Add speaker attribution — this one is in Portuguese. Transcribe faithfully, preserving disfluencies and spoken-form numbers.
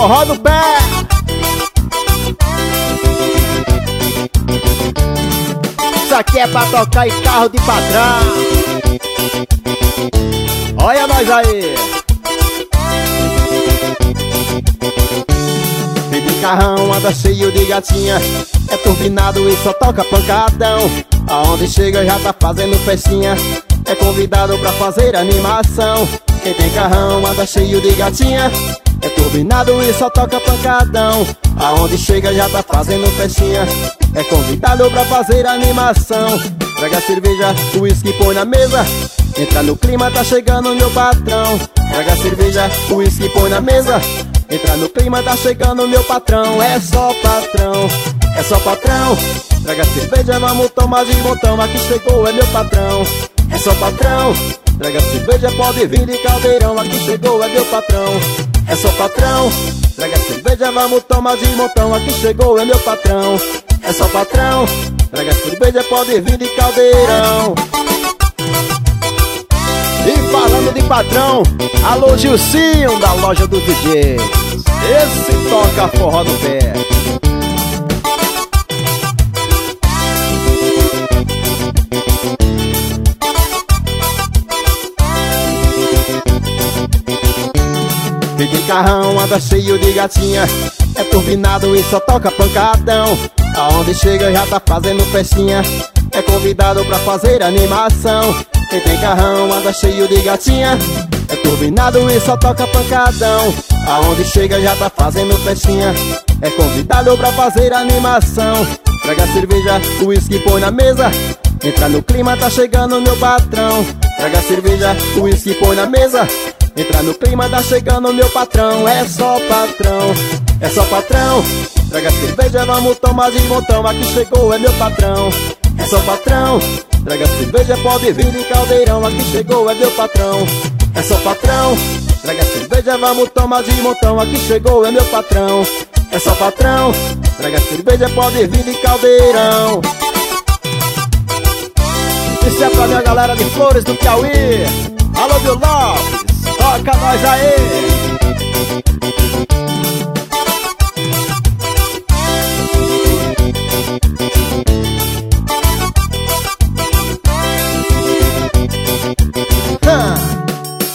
Speaker 1: forró no pé. Isso aqui é pra tocar em carro de patrão. Olha nós aí. Vem de carrão, anda cheio de gatinha, é turbinado e só toca pancadão. Aonde chega já tá fazendo festinha, é convidado pra fazer animação. Quem tem carrão anda cheio de gatinha, é turbinado e só toca pancadão. Aonde chega já tá fazendo festinha, é convidado pra fazer animação. Traga cerveja, o uísque põe na mesa, entra no clima, tá chegando meu patrão. Traga cerveja, o uísque põe na mesa, entra no clima, tá chegando meu patrão. É só patrão, é só patrão. Traga cerveja, vamos tomar de montão, aqui chegou, é meu patrão. É só patrão. Traga cerveja, pode vir de caldeirão, aqui chegou, é meu patrão. É só patrão. Traga cerveja, vamos tomar de montão, aqui chegou, é meu patrão. É só patrão. Traga cerveja, pode vir de caldeirão. E falando de patrão, alô Gilcinho da loja do D J, esse toca forró no pé. Vem de carrão, anda cheio de gatinha, é turbinado e só toca pancadão. Aonde chega já tá fazendo festinha, é convidado pra fazer animação. Quem tem carrão anda cheio de gatinha, é turbinado e só toca pancadão. Aonde chega já tá fazendo festinha, é convidado pra fazer animação. Traga cerveja, o uísque põe na mesa, entra no clima, tá chegando meu patrão. Traga cerveja, o uísque põe na mesa, entra no clima, tá chegando meu patrão. É só patrão, é só patrão. Traga cerveja, vamos tomar de montão, aqui chegou, é meu patrão. É só patrão. Traga cerveja, pode vir de caldeirão, aqui chegou, é meu patrão. É só patrão. Traga cerveja, vamos tomar de montão, aqui chegou, é meu patrão. É só patrão. Traga cerveja, pode vir de caldeirão. Isso é pra minha galera de Flores do Piauí. Alô, Bill Lopes, toca nós aí.